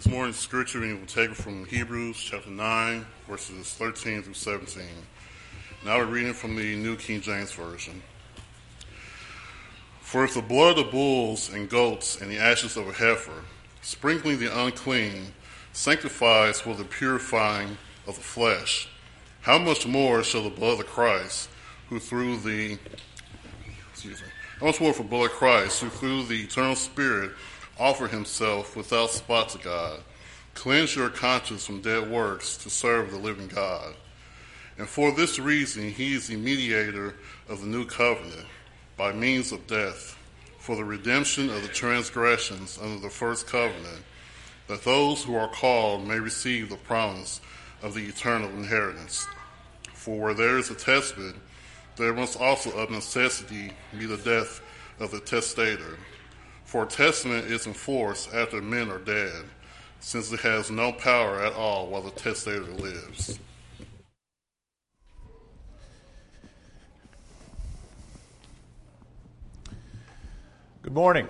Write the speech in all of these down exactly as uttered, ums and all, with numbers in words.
This morning's scripture reading will take it from Hebrews chapter nine, verses thirteen through seventeen. Now we're reading from the New King James Version. For if the blood of bulls and goats and the ashes of a heifer, sprinkling the unclean, sanctifies for the purifying of the flesh, how much more shall the blood of Christ, who through the excuse me, how much more for the blood of Christ, who through the eternal Spirit offer himself without spot to God, cleanse your conscience from dead works to serve the living God. And for this reason he is the mediator of the new covenant, by means of death, for the redemption of the transgressions under the first covenant, that those who are called may receive the promise of the eternal inheritance. For where there is a testament, there must also of necessity be the death of the testator. For a testament is enforced after men are dead, since it has no power at all while the testator lives. Good morning.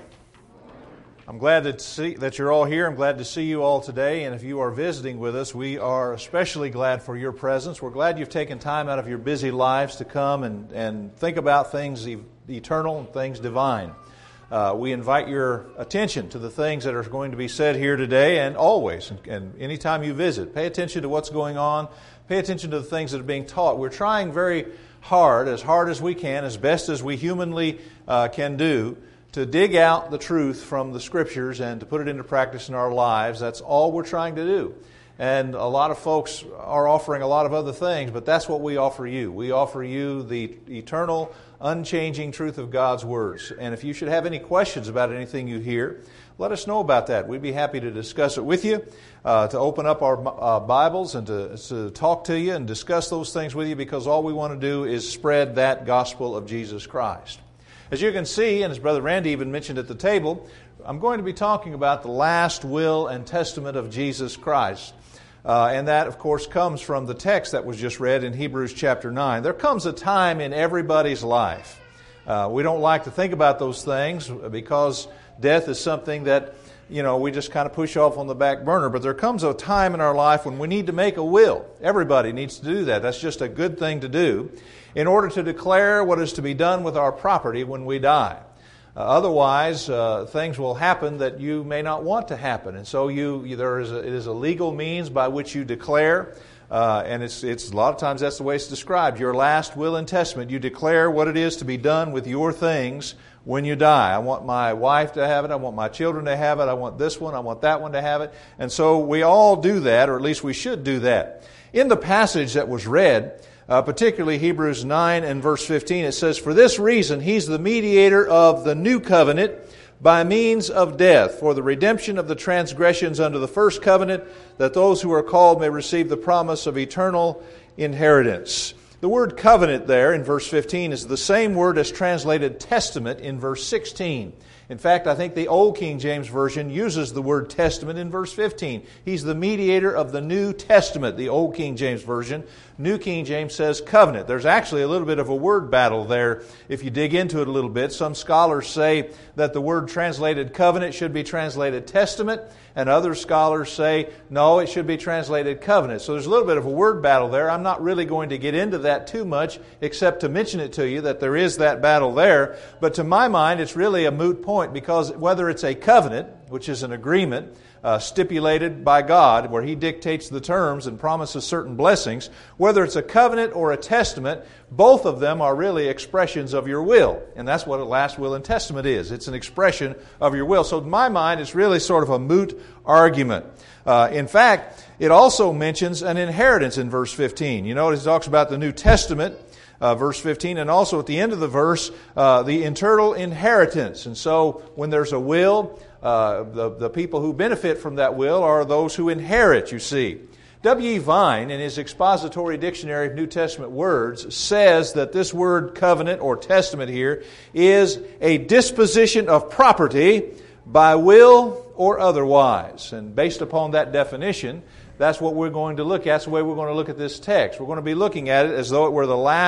I'm glad to see that you're all here. I'm glad to see you all today. And if you are visiting with us, we are especially glad for your presence. We're glad you've taken time out of your busy lives to come and, and think about things eternal and things divine. Uh, we invite your attention to the things that are going to be said here today and always. And, and anytime you visit, pay attention to what's going on. Pay attention to the things that are being taught. We're trying very hard, as hard as we can, as best as we humanly uh, can do, to dig out the truth from the Scriptures and to put it into practice in our lives. That's all we're trying to do. And a lot of folks are offering a lot of other things, but that's what we offer you. We offer you the eternal, unchanging truth of God's words. And if you should have any questions about anything you hear, let us know about that. We'd be happy to discuss it with you, uh, to open up our uh, Bibles and to, to talk to you and discuss those things with you, because all we want to do is spread that gospel of Jesus Christ. As you can see, and as Brother Randy even mentioned at the table, I'm going to be talking about the last will and testament of Jesus Christ. Uh, and that, of course, comes from the text that was just read in Hebrews chapter nine. There comes a time in everybody's life. Uh, we don't like to think about those things because death is something that, you know, we just kind of push off on the back burner. But there comes a time in our life when we need to make a will. Everybody needs to do that. That's just a good thing to do in order to declare what is to be done with our property when we die. Uh, otherwise, uh, things will happen that you may not want to happen. And so you, you there is a, it is a legal means by which you declare, uh, and it's, it's a lot of times that's the way it's described, your last will and testament. You declare what it is to be done with your things when you die. I want my wife to have it. I want my children to have it. I want this one. I want that one to have it. And so we all do that, or at least we should do that. In the passage that was read, Uh, particularly Hebrews nine and verse fifteen, it says, "For this reason He's the mediator of the new covenant by means of death, for the redemption of the transgressions under the first covenant, that those who are called may receive the promise of eternal inheritance." The word covenant there in verse fifteen is the same word as translated testament in verse sixteen. In fact, I think the Old King James Version uses the word testament in verse fifteen. He's the mediator of the New Testament, the Old King James Version. New King James says covenant. There's actually a little bit of a word battle there if you dig into it a little bit. Some scholars say that the word translated covenant should be translated testament, and other scholars say, no, it should be translated covenant. So there's a little bit of a word battle there. I'm not really going to get into that too much, except to mention it to you that there is that battle there. But to my mind, it's really a moot point, because whether it's a covenant, which is an agreement uh, stipulated by God, where He dictates the terms and promises certain blessings, whether it's a covenant or a testament, both of them are really expressions of your will. And that's what a last will and testament is. It's an expression of your will. So in my mind, it's really sort of a moot argument. Uh, in fact, it also mentions an inheritance in verse fifteen. You notice it talks about the New Testament, Uh, verse fifteen, and also at the end of the verse, uh, the eternal inheritance. And so when there's a will, uh, the, the people who benefit from that will are those who inherit, you see. W E Vine, in his expository dictionary of New Testament words, says that this word covenant or testament here is a disposition of property by will or otherwise. And based upon that definition, that's what we're going to look at. That's the way we're going to look at this text. We're going to be looking at it as though it were the last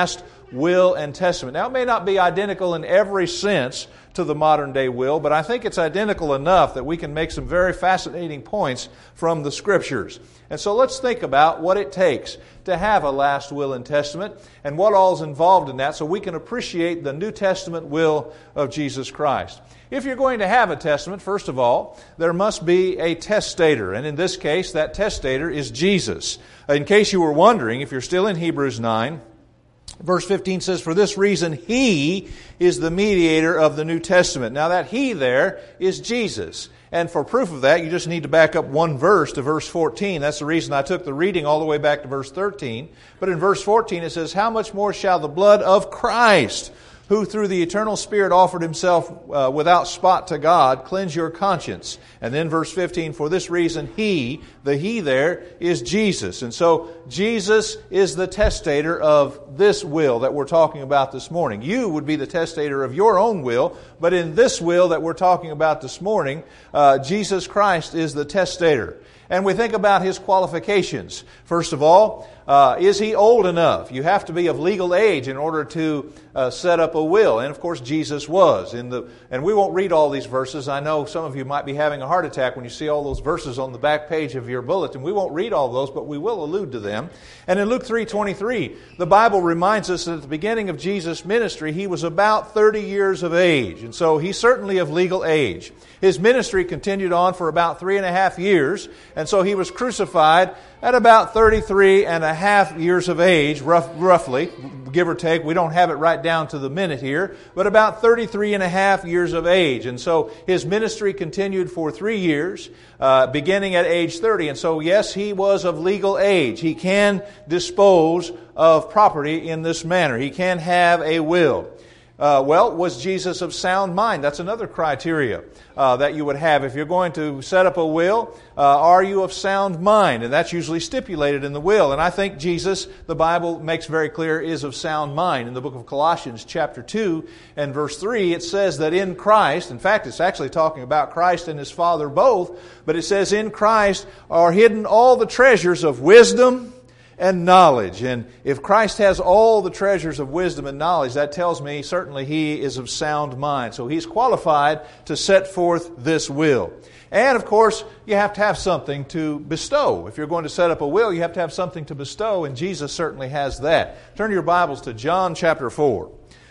will and testament. Now, it may not be identical in every sense to the modern day will, but I think it's identical enough that we can make some very fascinating points from the Scriptures. And so let's think about what it takes to have a last will and testament and what all is involved in that so we can appreciate the New Testament will of Jesus Christ. If you're going to have a testament, first of all, there must be a testator. And in this case, that testator is Jesus. In case you were wondering, if you're still in Hebrews nine, verse fifteen says, "For this reason He is the mediator of the New Testament." Now that He there is Jesus. And for proof of that, you just need to back up one verse to verse fourteen. That's the reason I took the reading all the way back to verse thirteen. But in verse fourteen it says, "How much more shall the blood of Christ, who through the eternal Spirit offered Himself uh, without spot to God, cleanse your conscience." And then verse fifteen, "For this reason He," the He there, is Jesus. And so Jesus is the testator of this will that we're talking about this morning. You would be the testator of your own will, but in this will that we're talking about this morning, uh, Jesus Christ is the testator. And we think about His qualifications. First of all, uh, is He old enough? You have to be of legal age in order to uh, set up a will. And of course, Jesus was. In the, and we won't read all these verses. I know some of you might be having a heart attack when you see all those verses on the back page of your bulletin. We won't read all those, but we will allude to them. And in Luke three twenty-three, the Bible reminds us that at the beginning of Jesus' ministry, He was about thirty years of age. And so He's certainly of legal age. His ministry continued on for about three and a half years. And so He was crucified at about thirty-three and a half years of age, rough, roughly, give or take. We don't have it right down to the minute here, but about thirty-three and a half years of age. And so His ministry continued for three years, uh, beginning at age thirty. And so, yes, He was of legal age. He can dispose of property in this manner. He can have a will. Uh, well, was Jesus of sound mind? That's another criteria uh, that you would have. If you're going to set up a will, uh, are you of sound mind? And that's usually stipulated in the will. And I think Jesus, the Bible makes very clear, is of sound mind. In the book of Colossians chapter two and verse three, it says that in Christ, in fact, it's actually talking about Christ and His Father both, but it says in Christ are hidden all the treasures of wisdom and knowledge. And if Christ has all the treasures of wisdom and knowledge, that tells me certainly He is of sound mind. So He's qualified to set forth this will. And of course, you have to have something to bestow. If you're going to set up a will, you have to have something to bestow, and Jesus certainly has that. Turn your Bibles to John chapter four.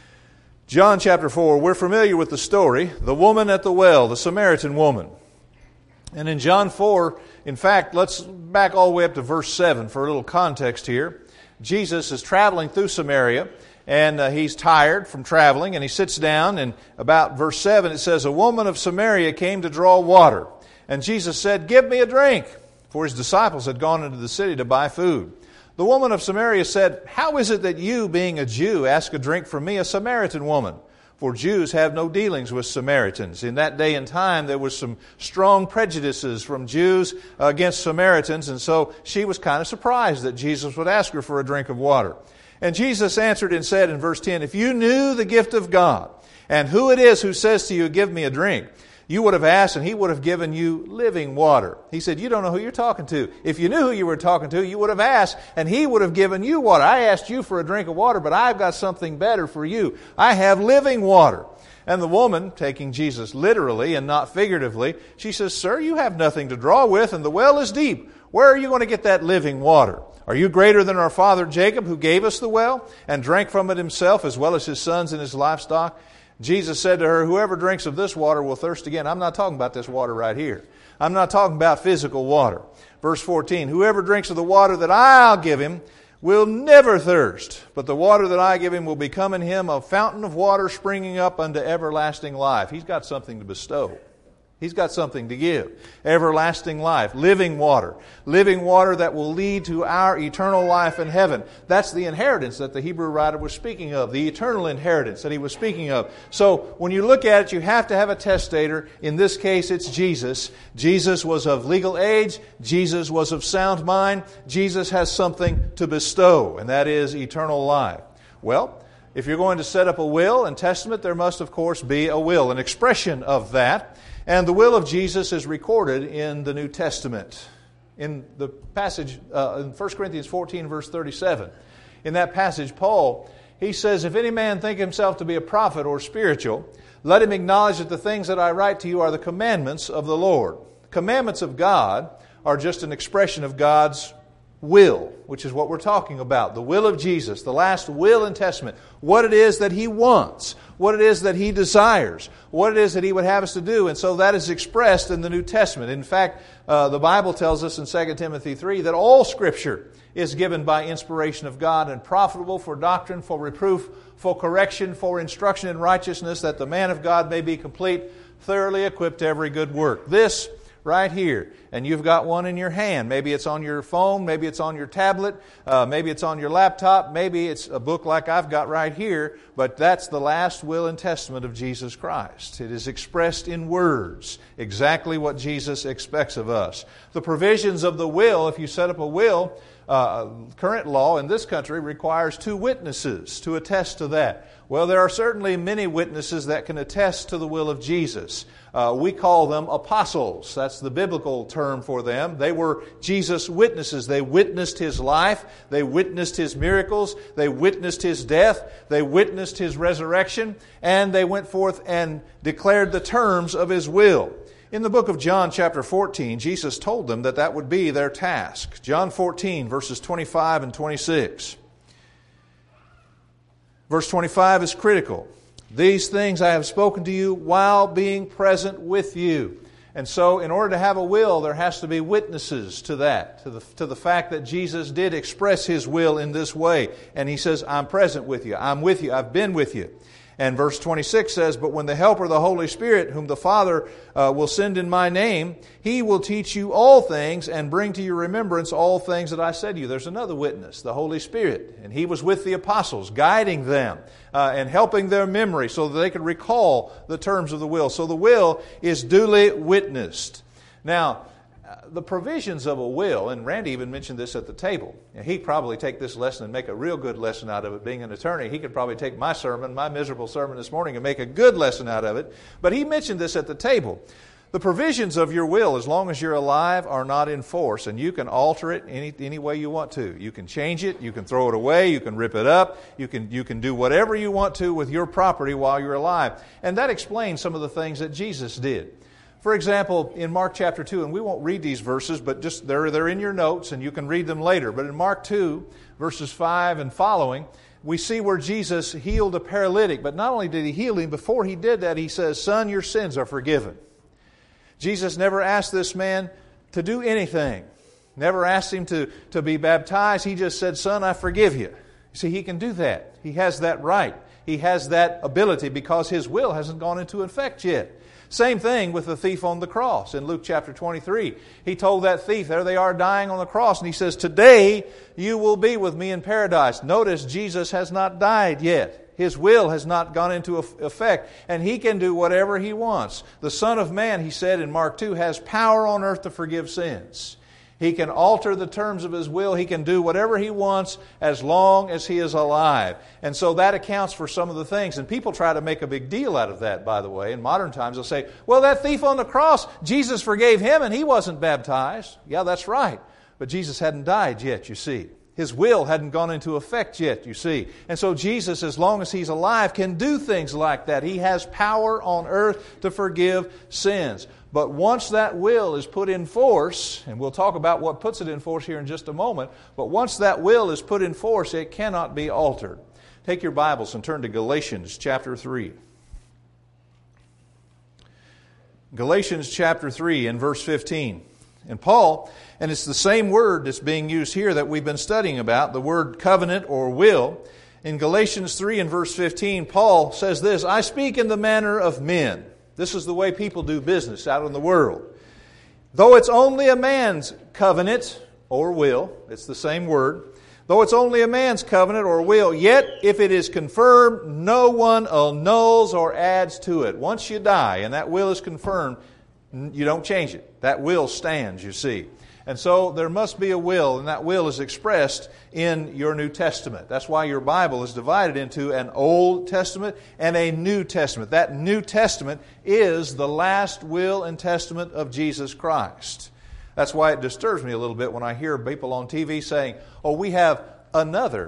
John chapter four, we're familiar with the story, the woman at the well, the Samaritan woman. And in John four, in fact, let's back all the way up to verse seven for a little context here. Jesus is traveling through Samaria, and uh, he's tired from traveling, and he sits down, and about verse seven it says, "A woman of Samaria came to draw water. And Jesus said, 'Give me a drink,' for His disciples had gone into the city to buy food. The woman of Samaria said, 'How is it that you, being a Jew, ask a drink from me, a Samaritan woman?' For Jews have no dealings with Samaritans." In that day and time, there was some strong prejudices from Jews against Samaritans, and so she was kind of surprised that Jesus would ask her for a drink of water. And Jesus answered and said in verse ten, "If you knew the gift of God, and who it is who says to you, 'Give me a drink,' you would have asked, and He would have given you living water." He said, you don't know who you're talking to. If you knew who you were talking to, you would have asked, and He would have given you water. I asked you for a drink of water, but I've got something better for you. I have living water. And the woman, taking Jesus literally and not figuratively, she says, "Sir, you have nothing to draw with, and the well is deep. Where are you going to get that living water? Are you greater than our father Jacob, who gave us the well, and drank from it himself, as well as his sons and his livestock?" Jesus said to her, "Whoever drinks of this water will thirst again." I'm not talking about this water right here. I'm not talking about physical water. Verse fourteen, "Whoever drinks of the water that I'll give him will never thirst, but the water that I give him will become in him a fountain of water springing up unto everlasting life." He's got something to bestow. He's got something to give. Everlasting life, living water. Living water that will lead to our eternal life in heaven. That's the inheritance that the Hebrew writer was speaking of, the eternal inheritance that he was speaking of. So when you look at it, you have to have a testator. In this case, it's Jesus. Jesus was of legal age. Jesus was of sound mind. Jesus has something to bestow, and that is eternal life. Well, if you're going to set up a will and testament, there must, of course, be a will, an expression of that. And the will of Jesus is recorded in the New Testament. In the passage uh, in First Corinthians fourteen, verse thirty-seven. In that passage, Paul, he says, if any man think himself to be a prophet or spiritual, let him acknowledge that the things that I write to you are the commandments of the Lord. The commandments of God are just an expression of God's will, which is what we're talking about. The will of Jesus, the last will and testament. What it is that He wants, what it is that He desires, what it is that He would have us to do. And so that is expressed in the New Testament. In fact, uh, the Bible tells us in Second Timothy three that all Scripture is given by inspiration of God and profitable for doctrine, for reproof, for correction, for instruction in righteousness, that the man of God may be complete, thoroughly equipped to every good work. This right here. And you've got one in your hand. Maybe it's on your phone. Maybe it's on your tablet. Uh, maybe it's on your laptop. Maybe it's a book like I've got right here. But that's the last will and testament of Jesus Christ. It is expressed in words, exactly what Jesus expects of us. The provisions of the will, if you set up a will, uh, current law in this country requires two witnesses to attest to that. Well, there are certainly many witnesses that can attest to the will of Jesus. Uh, we call them apostles. That's the biblical term for them. They were Jesus' witnesses. They witnessed His life. They witnessed His miracles. They witnessed His death. They witnessed His resurrection. And they went forth and declared the terms of His will. In the book of John chapter fourteen, Jesus told them that that would be their task. John fourteen, verses twenty-five and twenty-six. Verse twenty-five is critical. These things I have spoken to you while being present with you. And so in order to have a will, there has to be witnesses to that, to the, to the fact that Jesus did express His will in this way. And He says, I'm present with you. I'm with you. I've been with you. And verse twenty-six says, but when the Helper, the Holy Spirit, whom the Father uh, will send in my name, He will teach you all things and bring to your remembrance all things that I said to you. There's another witness, the Holy Spirit. And He was with the apostles, guiding them uh, and helping their memory so that they could recall the terms of the will. So the will is duly witnessed. Now, the provisions of a will, and Randy even mentioned this at the table. He'd probably take this lesson and make a real good lesson out of it. Being an attorney, he could probably take my sermon, my miserable sermon this morning, and make a good lesson out of it. But he mentioned this at the table. The provisions of your will, as long as you're alive, are not in force, and you can alter it any, any way you want to. You can change it, you can throw it away, you can rip it up, you can, you can do whatever you want to with your property while you're alive. And that explains some of the things that Jesus did. For example, in Mark chapter two, and we won't read these verses, but just they're, they're in your notes and you can read them later. But in Mark two, verses five and following, we see where Jesus healed a paralytic. But not only did He heal him, before He did that, He says, son, your sins are forgiven. Jesus never asked this man to do anything. Never asked him to, to be baptized. He just said, son, I forgive you. See, He can do that. He has that right. He has that ability because His will hasn't gone into effect yet. Same thing with the thief on the cross. In Luke chapter twenty-three, He told that thief, there they are dying on the cross, and He says, today you will be with me in paradise. Notice Jesus has not died yet. His will has not gone into effect, and He can do whatever He wants. The Son of Man, He said in Mark two, has power on earth to forgive sins. He can alter the terms of His will. He can do whatever He wants as long as He is alive. And so that accounts for some of the things. And people try to make a big deal out of that, by the way. In modern times, they'll say, well, that thief on the cross, Jesus forgave him and he wasn't baptized. Yeah, that's right. But Jesus hadn't died yet, you see. His will hadn't gone into effect yet, you see. And so Jesus, as long as He's alive, can do things like that. He has power on earth to forgive sins. But once that will is put in force, and we'll talk about what puts it in force here in just a moment, but once that will is put in force, it cannot be altered. Take your Bibles and turn to Galatians chapter three. Galatians chapter three and verse fifteen. And Paul, and it's the same word that's being used here that we've been studying about, the word covenant or will. In Galatians three and verse fifteen, Paul says this, I speak in the manner of men. This is the way people do business out in the world. Though it's only a man's covenant or will, it's the same word. Though it's only a man's covenant or will, yet if it is confirmed, no one annuls or adds to it. Once you die and that will is confirmed, you don't change it. That will stands, you see. And so there must be a will, and that will is expressed in your New Testament. That's why your Bible is divided into an Old Testament and a New Testament. That New Testament is the last will and testament of Jesus Christ. That's why it disturbs me a little bit when I hear people on T V saying, oh, we have another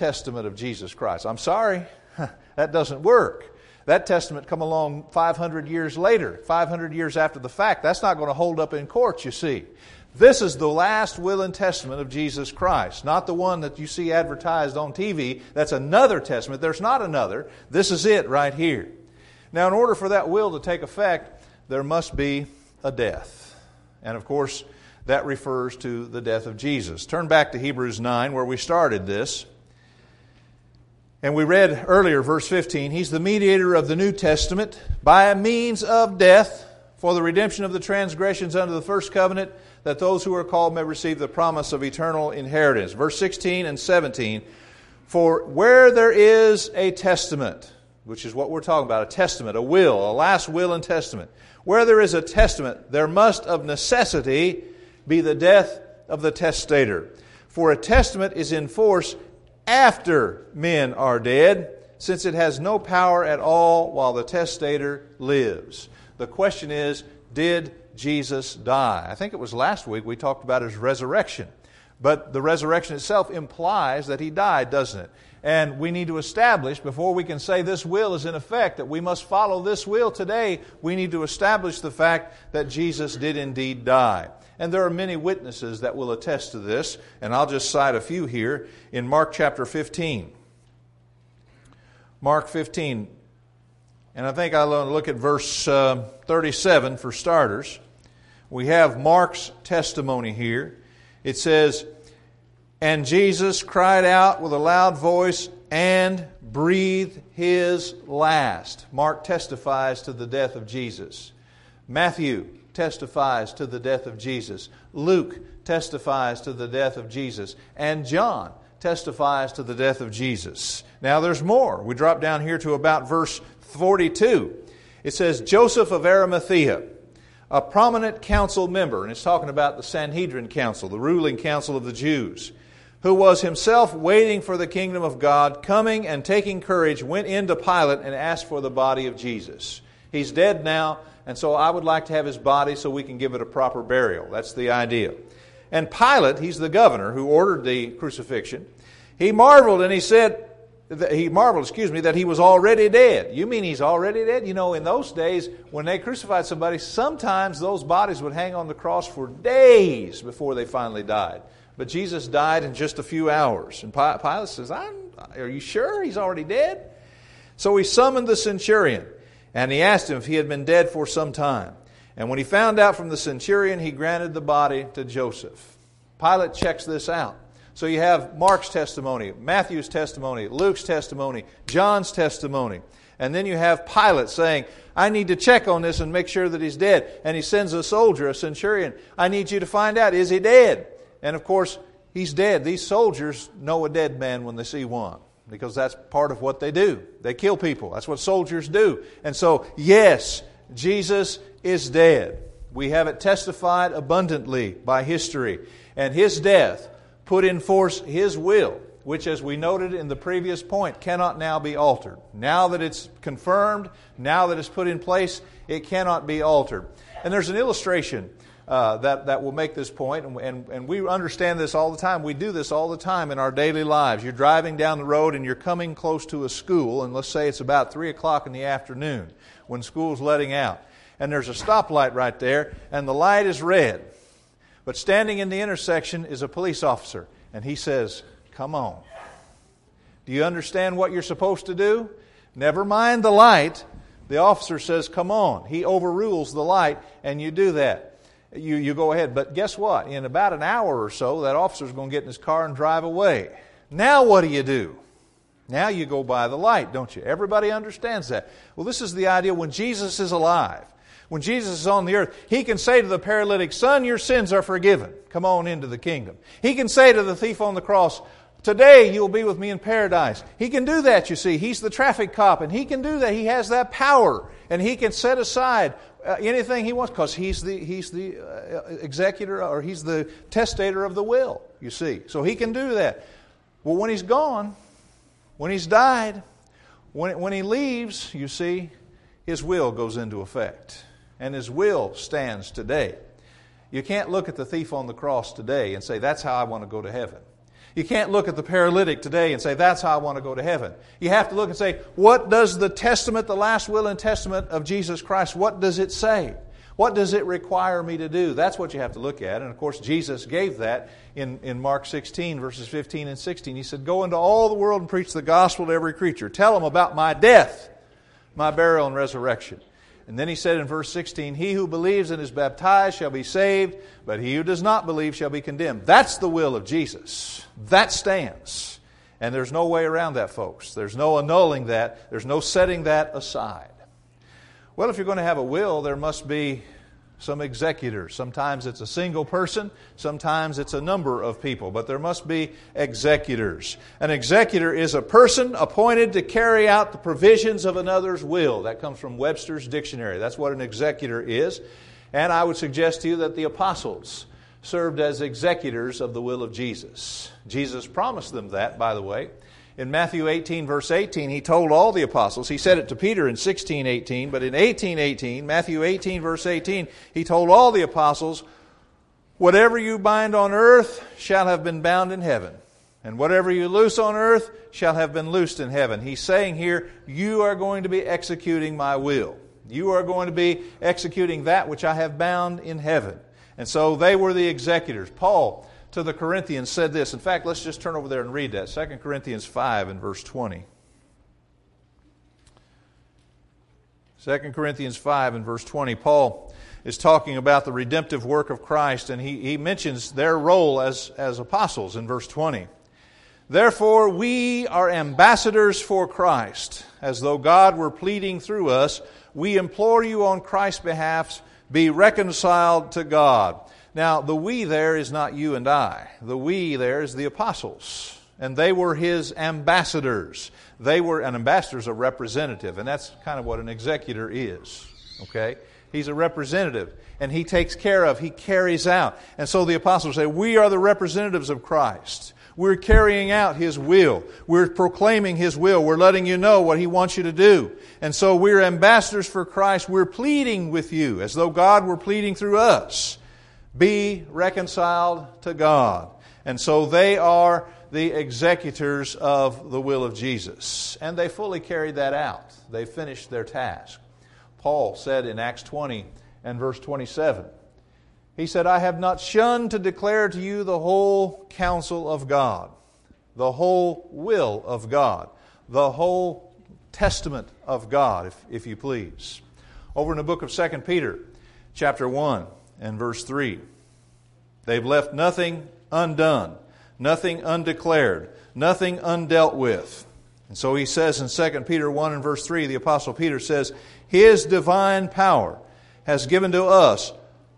testament of Jesus Christ. I'm sorry, that doesn't work. That testament come along five hundred years later, five hundred years after the fact. That's not going to hold up in court, you see. This is the last will and testament of Jesus Christ, not the one that you see advertised on T V. That's another testament. There's not another. This is it right here. Now, in order for that will to take effect, there must be a death. And of course, that refers to the death of Jesus. Turn back to Hebrews nine, where we started this. And we read earlier, verse fifteen, He's the mediator of the New Testament by a means of death for the redemption of the transgressions under the first covenant, that those who are called may receive the promise of eternal inheritance. Verse sixteen and seventeen, for where there is a testament, which is what we're talking about, a testament, a will, a last will and testament. Where there is a testament, there must of necessity be the death of the testator. For a testament is in force after men are dead, since it has no power at all while the testator lives. The question is, did Jesus die? I think it was last week we talked about His resurrection. But the resurrection itself implies that He died, doesn't it? And we need to establish, before we can say this will is in effect, that we must follow this will today, we need to establish the fact that Jesus did indeed die. And there are many witnesses that will attest to this, and I'll just cite a few here in Mark chapter fifteen. Mark fifteen, and I think I'll look at verse uh, thirty-seven for starters. We have Mark's testimony here. It says, and Jesus cried out with a loud voice and breathed His last. Mark testifies to the death of Jesus. Matthew testifies to the death of Jesus. Luke testifies to the death of Jesus. And John testifies to the death of Jesus. Now there's more. We drop down here to about verse forty-two. It says, Joseph of Arimathea, a prominent council member, and it's talking about the Sanhedrin council, the ruling council of the Jews, who was himself waiting for the kingdom of God, coming and taking courage, went into Pilate and asked for the body of Jesus. He's dead now, and so I would like to have His body so we can give it a proper burial. That's the idea. And Pilate, he's the governor who ordered the crucifixion, he marveled and he said, he marveled, excuse me, that He was already dead. You mean He's already dead? You know, in those days, when they crucified somebody, sometimes those bodies would hang on the cross for days before they finally died. But Jesus died in just a few hours. And Pilate says, I'm, are you sure He's already dead? So he summoned the centurion, and he asked him if he had been dead for some time. And when he found out from the centurion, he granted the body to Joseph. Pilate checks this out. So you have Mark's testimony, Matthew's testimony, Luke's testimony, John's testimony. And then you have Pilate saying, I need to check on this and make sure that he's dead. And he sends a soldier, a centurion, I need you to find out, is he dead? And of course, he's dead. These soldiers know a dead man when they see one, because that's part of what they do. They kill people. That's what soldiers do. And so, yes, Jesus is dead. We have it testified abundantly by history. And His death put in force His will, which, as we noted in the previous point, cannot now be altered. Now that it's confirmed, now that it's put in place, it cannot be altered. And there's an illustration uh, that, that will make this point, and, and, and we understand this all the time. We do this all the time in our daily lives. You're driving down the road and you're coming close to a school, and let's say it's about three o'clock in the afternoon when school's letting out. And there's a stoplight right there, and the light is red. But standing in the intersection is a police officer, and he says, come on. Do you understand what you're supposed to do? Never mind the light. The officer says, come on. He overrules the light, and you do that. You, you go ahead. But guess what? In about an hour or so, that officer's going to get in his car and drive away. Now what do you do? Now you go by the light, don't you? Everybody understands that. Well, this is the idea when Jesus is alive. When Jesus is on the earth, He can say to the paralytic, son, your sins are forgiven. Come on into the kingdom. He can say to the thief on the cross, today you'll be with me in paradise. He can do that, you see. He's the traffic cop, and He can do that. He has that power, and He can set aside uh, anything He wants, because He's the He's the uh, executor, or He's the testator of the will, you see. So He can do that. Well, when He's gone, when He's died, when when He leaves, you see, His will goes into effect. And His will stands today. You can't look at the thief on the cross today and say, that's how I want to go to heaven. You can't look at the paralytic today and say, that's how I want to go to heaven. You have to look and say, what does the testament, the last will and testament of Jesus Christ, what does it say? What does it require me to do? That's what you have to look at. And of course, Jesus gave that in, in Mark sixteen, verses fifteen and sixteen. He said, go into all the world and preach the gospel to every creature. Tell them about my death, my burial and resurrection. And then he said in verse sixteen, he who believes and is baptized shall be saved, but he who does not believe shall be condemned. That's the will of Jesus. That stands. And there's no way around that, folks. There's no annulling that. There's no setting that aside. Well, if you're going to have a will, there must be some executors. Sometimes it's a single person. Sometimes it's a number of people. But there must be executors. An executor is a person appointed to carry out the provisions of another's will. That comes from Webster's Dictionary. That's what an executor is. And I would suggest to you that the apostles served as executors of the will of Jesus. Jesus promised them that, by the way. In Matthew eighteen, verse eighteen, He told all the apostles, He said it to Peter in sixteen eighteen, but in eighteen eighteen, Matthew eighteen, verse eighteen, He told all the apostles, whatever you bind on earth shall have been bound in heaven, and whatever you loose on earth shall have been loosed in heaven. He's saying here, you are going to be executing my will. You are going to be executing that which I have bound in heaven. And so they were the executors. Paul, to the Corinthians, said this. In fact, let's just turn over there and read that. Second Corinthians five and verse twenty. Second Corinthians five and verse twenty. Paul is talking about the redemptive work of Christ, and he, he mentions their role as, as apostles in verse twenty. Therefore, we are ambassadors for Christ, as though God were pleading through us. We implore you on Christ's behalf, be reconciled to God. Now, the we there is not you and I. The we there is the apostles. And they were His ambassadors. They were, an ambassador is a representative. And that's kind of what an executor is. Okay? He's a representative. And he takes care of, he carries out. And so the apostles say, we are the representatives of Christ. We're carrying out His will. We're proclaiming His will. We're letting you know what He wants you to do. And so we're ambassadors for Christ. We're pleading with you as though God were pleading through us. Be reconciled to God. And so they are the executors of the will of Jesus. And they fully carried that out. They finished their task. Paul said in Acts twenty and verse twenty-seven, he said, I have not shunned to declare to you the whole counsel of God, the whole will of God, the whole testament of God, if, if you please. Over in the book of Second Peter, chapter one and verse three, they've left nothing undone, nothing undeclared, nothing undealt with. And so he says in Second Peter one and verse three, the Apostle Peter says, His divine power has given to us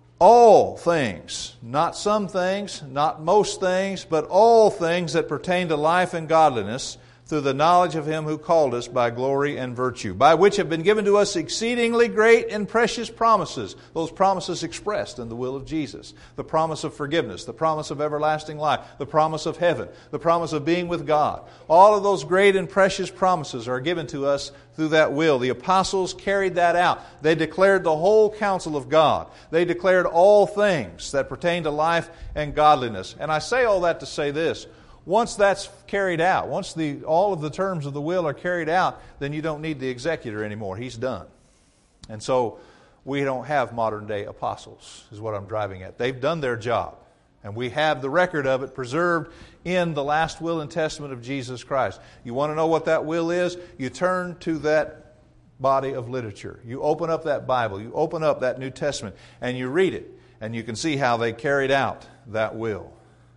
all things, not some things, not most things, but all things that pertain to life and godliness, through the knowledge of Him who called us by glory and virtue, by which have been given to us exceedingly great and precious promises. Those promises expressed in the will of Jesus. The promise of forgiveness, the promise of everlasting life, the promise of heaven, the promise of being with God. All of those great and precious promises are given to us through that will. The apostles carried that out. They declared the whole counsel of God. They declared all things that pertain to life and godliness. And I say all that to say this. Once that's carried out, once the all of the terms of the will are carried out, then you don't need the executor anymore. He's done. And so we don't have modern day apostles, is what I'm driving at. They've done their job. And we have the record of it preserved in the last will and testament of Jesus Christ. You want to know what that will is? You turn to that body of literature. You open up that Bible. You open up that New Testament and you read it. And you can see how they carried out that will.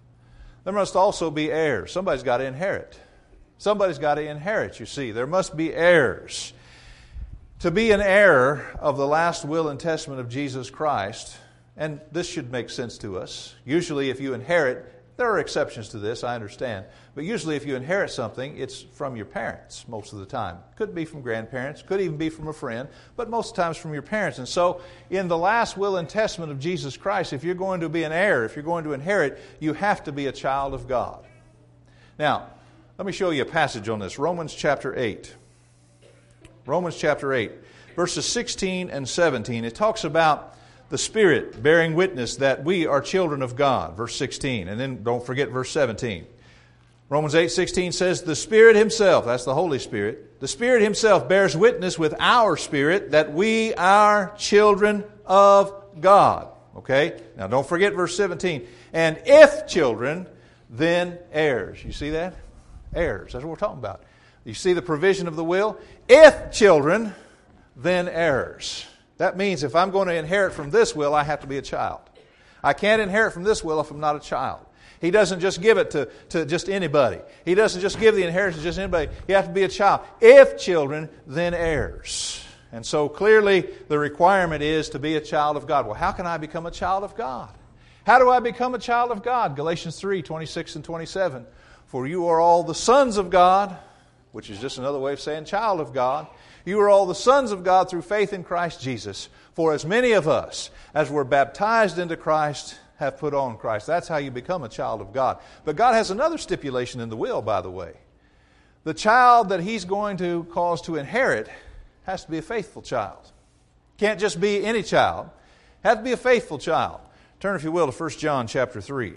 There must also be heirs. Somebody's got to inherit. Somebody's got to inherit, you see. There must be heirs. To be an heir of the last will and testament of Jesus Christ, and this should make sense to us. Usually if you inherit, there are exceptions to this, I understand. But usually if you inherit something, it's from your parents most of the time. Could be from grandparents, could even be from a friend, but most times from your parents. And so in the last will and testament of Jesus Christ, if you're going to be an heir, if you're going to inherit, you have to be a child of God. Now, let me show you a passage on this. Romans chapter eight. Romans chapter eight, verses sixteen and seventeen. It talks about the Spirit bearing witness that we are children of God, verse sixteen. And then don't forget verse seventeen. Romans eight sixteen says, the Spirit Himself, that's the Holy Spirit, the Spirit Himself bears witness with our spirit that we are children of God. Okay? Now don't forget verse seventeen. And if children, then heirs. You see that? Heirs. That's what we're talking about. You see the provision of the will? If children, then heirs. That means if I'm going to inherit from this will, I have to be a child. I can't inherit from this will if I'm not a child. He doesn't just give it to, to just anybody. He doesn't just give the inheritance to just anybody. You have to be a child. If children, then heirs. And so clearly the requirement is to be a child of God. Well, how can I become a child of God? How do I become a child of God? Galatians three, twenty-six and twenty-seven. For you are all the sons of God, which is just another way of saying child of God. You are all the sons of God through faith in Christ Jesus. For as many of us as were baptized into Christ have put on Christ. That's how you become a child of God. But God has another stipulation in the will, by the way. The child that He's going to cause to inherit has to be a faithful child. Can't just be any child. Has to be a faithful child. Turn, if you will, to First John chapter three.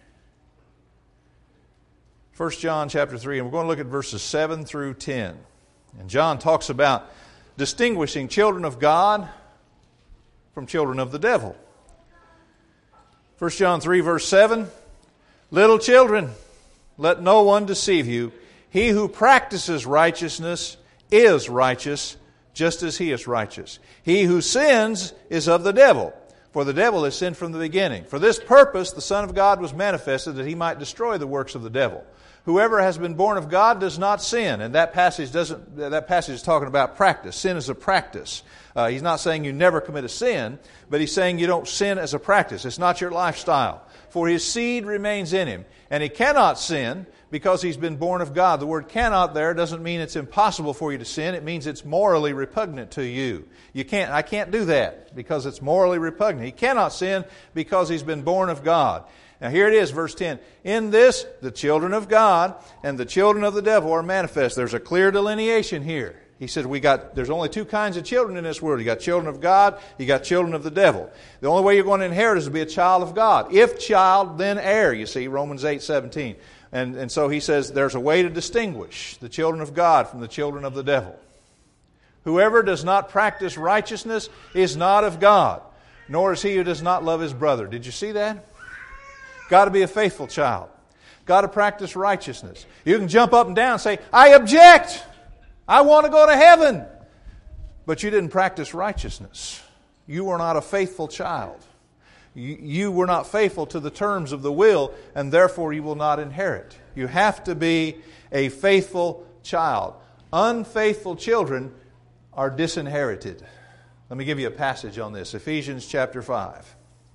First John chapter three, and we're going to look at verses seven through ten. And John talks about distinguishing children of God from children of the devil. First John three, verse seven, little children, let no one deceive you. He who practices righteousness is righteous, just as he is righteous. He who sins is of the devil, for the devil has sinned from the beginning. For this purpose the Son of God was manifested, that He might destroy the works of the devil. Whoever has been born of God does not sin. And that passage doesn't. That passage is talking about practice. Sin is a practice. Uh, he's not saying you never commit a sin, but he's saying you don't sin as a practice. It's not your lifestyle. For his seed remains in him, and he cannot sin because he's been born of God. The word cannot there doesn't mean it's impossible for you to sin. It means it's morally repugnant to you. You can't. I can't do that because it's morally repugnant. He cannot sin because he's been born of God. Now here it is, verse ten. In this, the children of God and the children of the devil are manifest. There's a clear delineation here. He said we got, there's only two kinds of children in this world. You got children of God, you got children of the devil. The only way you're going to inherit is to be a child of God. If child, then heir, you see, Romans eight seventeen. And, and so he says there's a way to distinguish the children of God from the children of the devil. Whoever does not practice righteousness is not of God, nor is he who does not love his brother. Did you see that? Got to be a faithful child. Got to practice righteousness. You can jump up and down and say, I object. I want to go to heaven. But you didn't practice righteousness. You were not a faithful child. You, you were not faithful to the terms of the will, and therefore you will not inherit. You have to be a faithful child. Unfaithful children are disinherited. Let me give you a passage on this. Ephesians chapter five.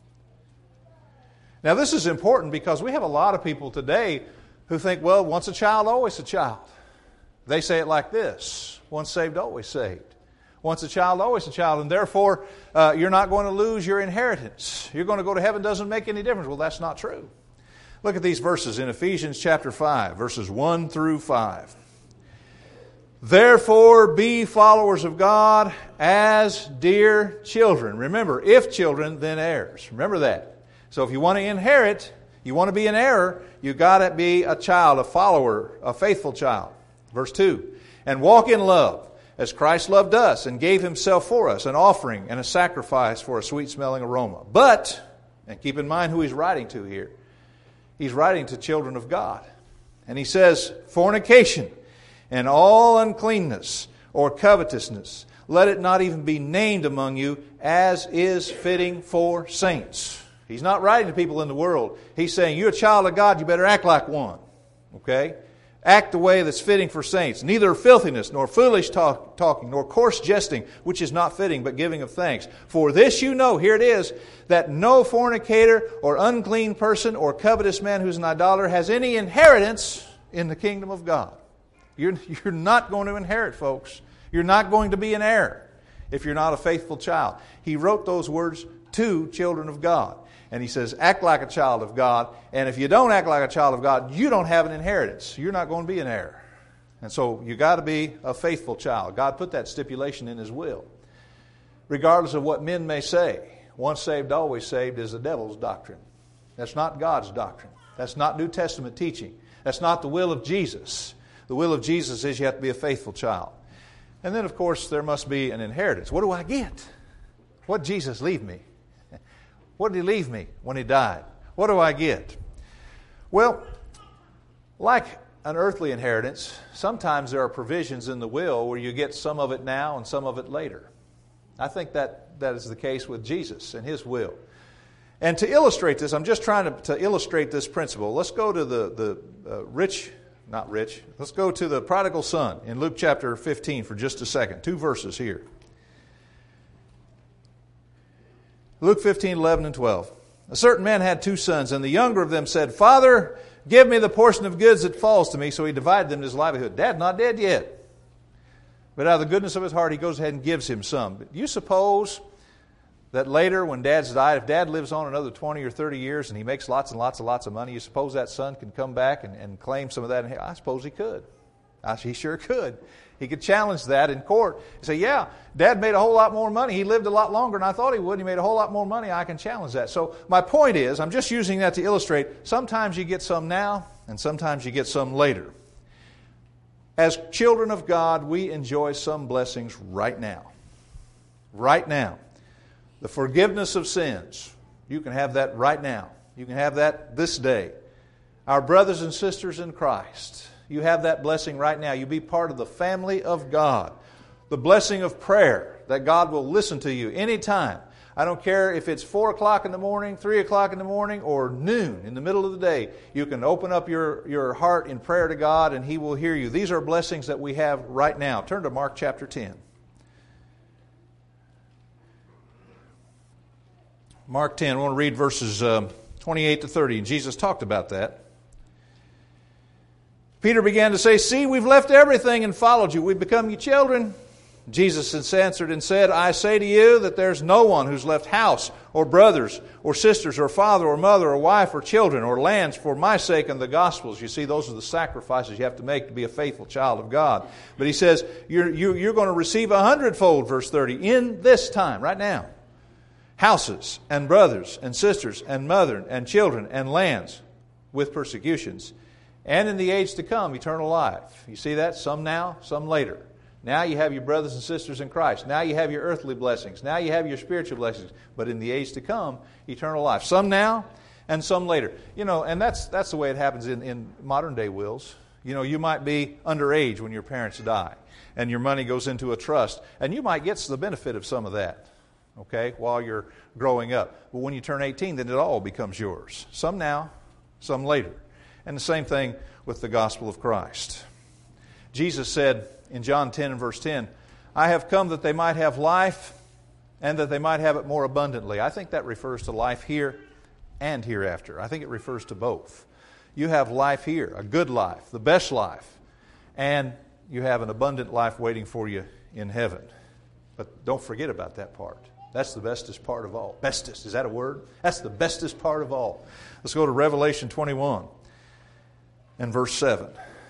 Now this is important because we have a lot of people today who think, well, once a child, always a child. They say it like this: once saved, always saved. Once a child, always a child. And therefore, uh, you're not going to lose your inheritance. You're going to go to heaven, doesn't make any difference. Well, that's not true. Look at these verses in Ephesians chapter five, verses one through five. Therefore, be followers of God as dear children. Remember, if children, then heirs. Remember that. So if you want to inherit, you want to be an heir, you've got to be a child, a follower, a faithful child. Verse two, and walk in love, as Christ loved us and gave Himself for us, an offering and a sacrifice for a sweet-smelling aroma. But, and keep in mind who he's writing to here, he's writing to children of God. And he says, fornication and all uncleanness or covetousness, let it not even be named among you, as is fitting for saints. He's not writing to people in the world. He's saying, you're a child of God, you better act like one. Okay? Act the way that's fitting for saints. Neither filthiness, nor foolish talk, talking, nor coarse jesting, which is not fitting, but giving of thanks. For this you know, here it is, that no fornicator or unclean person or covetous man who's an idolater has any inheritance in the kingdom of God. You're, you're not going to inherit, folks. You're not going to be an heir if you're not a faithful child. He wrote those words to children of God. And he says, act like a child of God. And if you don't act like a child of God, you don't have an inheritance. You're not going to be an heir. And so you got to be a faithful child. God put that stipulation in His will. Regardless of what men may say, once saved, always saved is the devil's doctrine. That's not God's doctrine. That's not New Testament teaching. That's not the will of Jesus. The will of Jesus is you have to be a faithful child. And then, of course, there must be an inheritance. What do I get? What did Jesus leave me? What did He leave me when He died? What do I get? Well, like an earthly inheritance, sometimes there are provisions in the will where you get some of it now and some of it later. I think that that is the case with Jesus and His will. And to illustrate this, I'm just trying to, to illustrate this principle. Let's go to the, the uh, rich, not rich, let's go to the prodigal son in Luke chapter fifteen for just a second. Two verses here. Luke fifteen, eleven and twelve. A certain man had two sons, and the younger of them said, Father, give me the portion of goods that falls to me. So he divided them his livelihood. Dad's not dead yet. But out of the goodness of his heart, he goes ahead and gives him some. But you suppose that later when Dad's died, if Dad lives on another twenty or thirty years and he makes lots and lots and lots of money, you suppose that son can come back and, and claim some of that? And I suppose he could. I, he sure could. He could challenge that in court and say, yeah, Dad made a whole lot more money. He lived a lot longer than I thought he would. He made a whole lot more money. I can challenge that. So my point is, I'm just using that to illustrate, sometimes you get some now and sometimes you get some later. As children of God, we enjoy some blessings right now. Right now. The forgiveness of sins, you can have that right now. You can have that this day. Our brothers and sisters in Christ, you have that blessing right now. You be part of the family of God. The blessing of prayer, that God will listen to you anytime. I don't care if it's four o'clock in the morning, three o'clock in the morning, or noon in the middle of the day. You can open up your, your heart in prayer to God and He will hear you. These are blessings that we have right now. Turn to Mark chapter ten. Mark ten, I want to read verses um, twenty-eight to thirty. And Jesus talked about that. Peter began to say, see, we've left everything and followed you. We've become your children. Jesus answered and said, I say to you that there's no one who's left house or brothers or sisters or father or mother or wife or children or lands for my sake and the gospel's. You see, those are the sacrifices you have to make to be a faithful child of God. But He says, you're, you're, you're going to receive a hundredfold, verse thirty, in this time, right now. Houses and brothers and sisters and mother and children and lands with persecutions. And in the age to come, eternal life. You see that? Some now, some later. Now you have your brothers and sisters in Christ. Now you have your earthly blessings. Now you have your spiritual blessings. But in the age to come, eternal life. Some now and some later. You know, and that's that's the way it happens in, in modern day wills. You know, you might be underage when your parents die. And your money goes into a trust. And you might get the benefit of some of that. Okay, while you're growing up. But when you turn eighteen, then it all becomes yours. Some now, some later. And the same thing with the gospel of Christ. Jesus said in John ten and verse ten, I have come that they might have life and that they might have it more abundantly. I think that refers to life here and hereafter. I think it refers to both. You have life here, a good life, the best life, and you have an abundant life waiting for you in heaven. But don't forget about that part. That's the bestest part of all. Bestest, is that a word? That's the bestest part of all. Let's go to Revelation twenty-one and verse seven.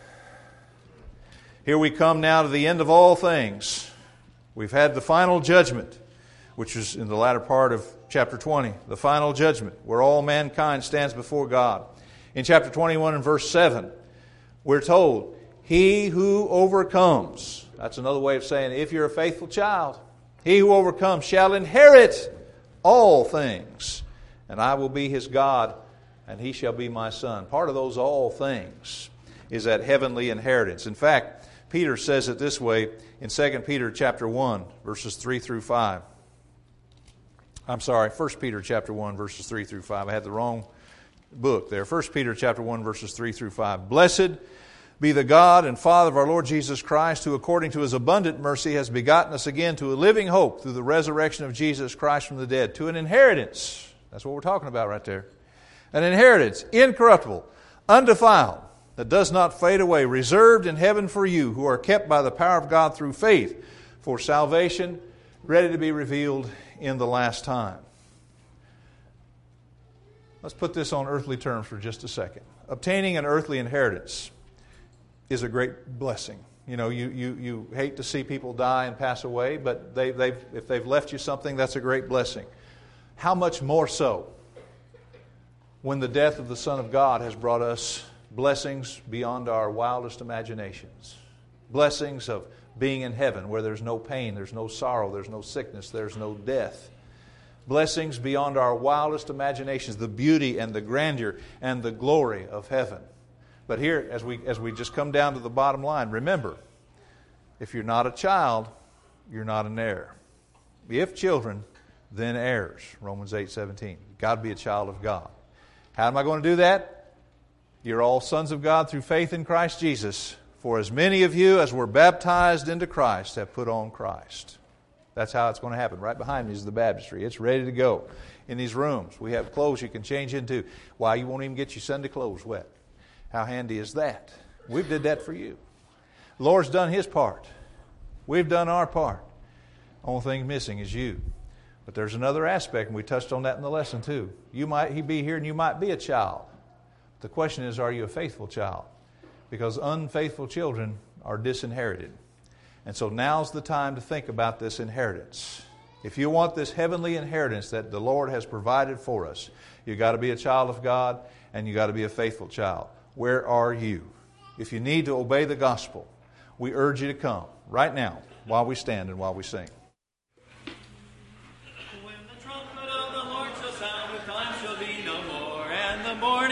Here we come now to the end of all things. We've had the final judgment, which is in the latter part of chapter twenty. The final judgment, where all mankind stands before God. In chapter twenty-one and verse seven, we're told, he who overcomes, that's another way of saying, if you're a faithful child, he who overcomes shall inherit all things, and I will be his God, and he shall be my son. Part of those all things is that heavenly inheritance. In fact, Peter says it this way in Second Peter chapter one, verses three through five. I'm sorry, First Peter chapter one, verses three through five. I had the wrong book there. First Peter chapter one, verses three through five. Blessed be the God and Father of our Lord Jesus Christ, who according to His abundant mercy has begotten us again to a living hope through the resurrection of Jesus Christ from the dead, to an inheritance. That's what we're talking about right there. An inheritance, incorruptible, undefiled, that does not fade away, reserved in heaven for you, who are kept by the power of God through faith, for salvation, ready to be revealed in the last time. Let's put this on earthly terms for just a second. Obtaining an earthly inheritance is a great blessing. You know, you, you, you hate to see people die and pass away, but they, they've, if they've left you something, that's a great blessing. How much more so when the death of the Son of God has brought us blessings beyond our wildest imaginations. Blessings of being in heaven where there's no pain, there's no sorrow, there's no sickness, there's no death. Blessings beyond our wildest imaginations, the beauty and the grandeur and the glory of heaven. But here, as we as we just come down to the bottom line, remember, if you're not a child, you're not an heir. If children, then heirs. Romans eight seventeen. You've got to be a child of God. How am I going to do that? You're all sons of God through faith in Christ Jesus. For as many of you as were baptized into Christ have put on Christ. That's how it's going to happen. Right behind me is the baptistry. It's ready to go. In these rooms, we have clothes you can change into. Why, you won't even get your Sunday clothes wet. How handy is that? We did that for you. The Lord's done His part. We've done our part. Only thing missing is you. But there's another aspect, and we touched on that in the lesson too. You might he be here and you might be a child. The question is, are you a faithful child? Because unfaithful children are disinherited. And so now's the time to think about this inheritance. If you want this heavenly inheritance that the Lord has provided for us, you've got to be a child of God and you've got to be a faithful child. Where are you? If you need to obey the gospel, we urge you to come right now while we stand and while we sing. When the trumpet of the Lord shall sound, the time shall be no more, and the morning